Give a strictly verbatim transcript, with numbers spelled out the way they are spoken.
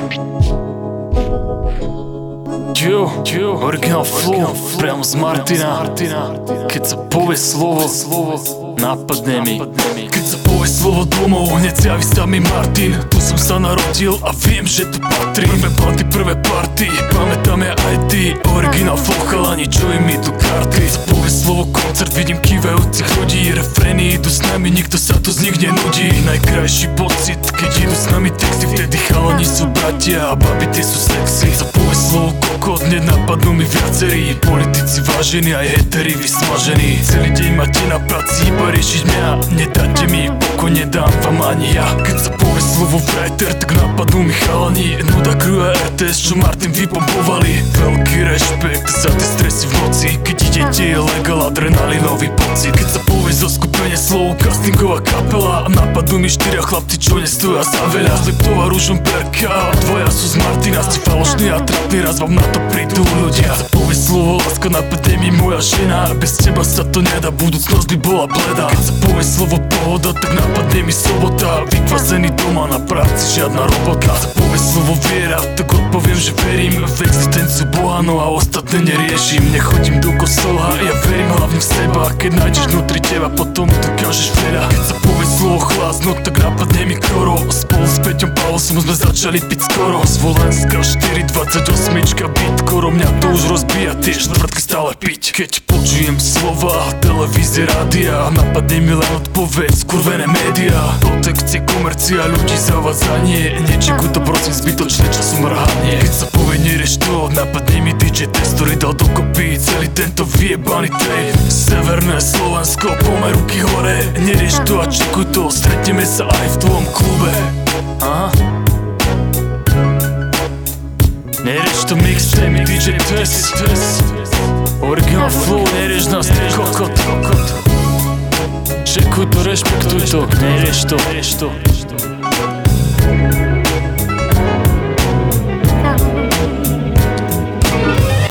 Jo, jo, originál flow, priamo z Martina. Keď sa povie slovo, napadne mi. Keď sa povie slovo domov, hneď sa javí sa mi Martin. Tu som sa narodil a viem, že tu patrí. Prvé panty, prvé party, pamätáme aj ty. Originál flow, chalani, čo im idú karty. Keď sa povie slovo koncert, vidím kývajúcich ľudí. Refrény idú s nami, nikto sa tu z nich nenudí. Najkrajší pocit, keď idú s nami texty. Vtedy chalani sú bratia a baby tie sú sexy. Keď sa povie slovo kokot, hneď napadnú mi viacerí. Politici vážení, aj heteri vysmažení. Celý deň máte na práci iba riešiť mňa. Nedáte mi pokoj, nedám vám ani ja. Keď sa povie slovo writer, tak napadnú mi chalani. Nuda crew a er té es, čo Martin vypompovali. Veľký rešpekt za tie stresy v noci. Keď idete je legal, adrenalinový pocit. Keď sa povie zo skupenie slovo castingová kapela, napadnú mi štyria chlapci, čo nestoja za veľa. Leptová Ružomberka, dvoja sú z Martina. Ste falošní a trapní, raz vám na to prídu ľudia. Keď sa povie slovo láska, napadne mi moja žena. Bez teba sa to nedá, budúcnosť by bola bleda. Keď sa povie slovo pohoda, tak napadne mi sobota. Vykvasený doma na práci, žiadna robota. Keď sa povie slovo viera, tak odpoviem, že verím v existenciu Boha, no a ostatné neriešim. Nechodím do kostola, ja verím hlavne v seba. Keď nájdeš vnútri teba, potom dokážeš veľa. Keď sa povie slovo chlás, no tak napadne mi Koro. Spolu s Peťom Palosom sme začali piť skoro. Zvolenská štyri dvadsaťosem byt, Koro mňa to už rozbíja, tie štvrtky stále piť. Keď počujem slova, televízie, rádia, napadne mi len odpoveď, skurvené médiá. Protekcie, komercia, ľudí, zavadzanie. Nečekuj to, prosím, zbytočné času mrhanie. Keď sa povie nerieš to, napadne mi dý džej Test, ktorý dal dokopy celý tento vyjebaný tape. Severné Slovensko, pomer ruky hore. Nerieš to a čekuj to, stretneme sa aj v tvojom klube. Aha. Nerieš to mixtape, dý džej Test. Originál flow, nerieš nás, ty kokot. Čekuj to, rešpektuj to, nerieš to, nerieš to.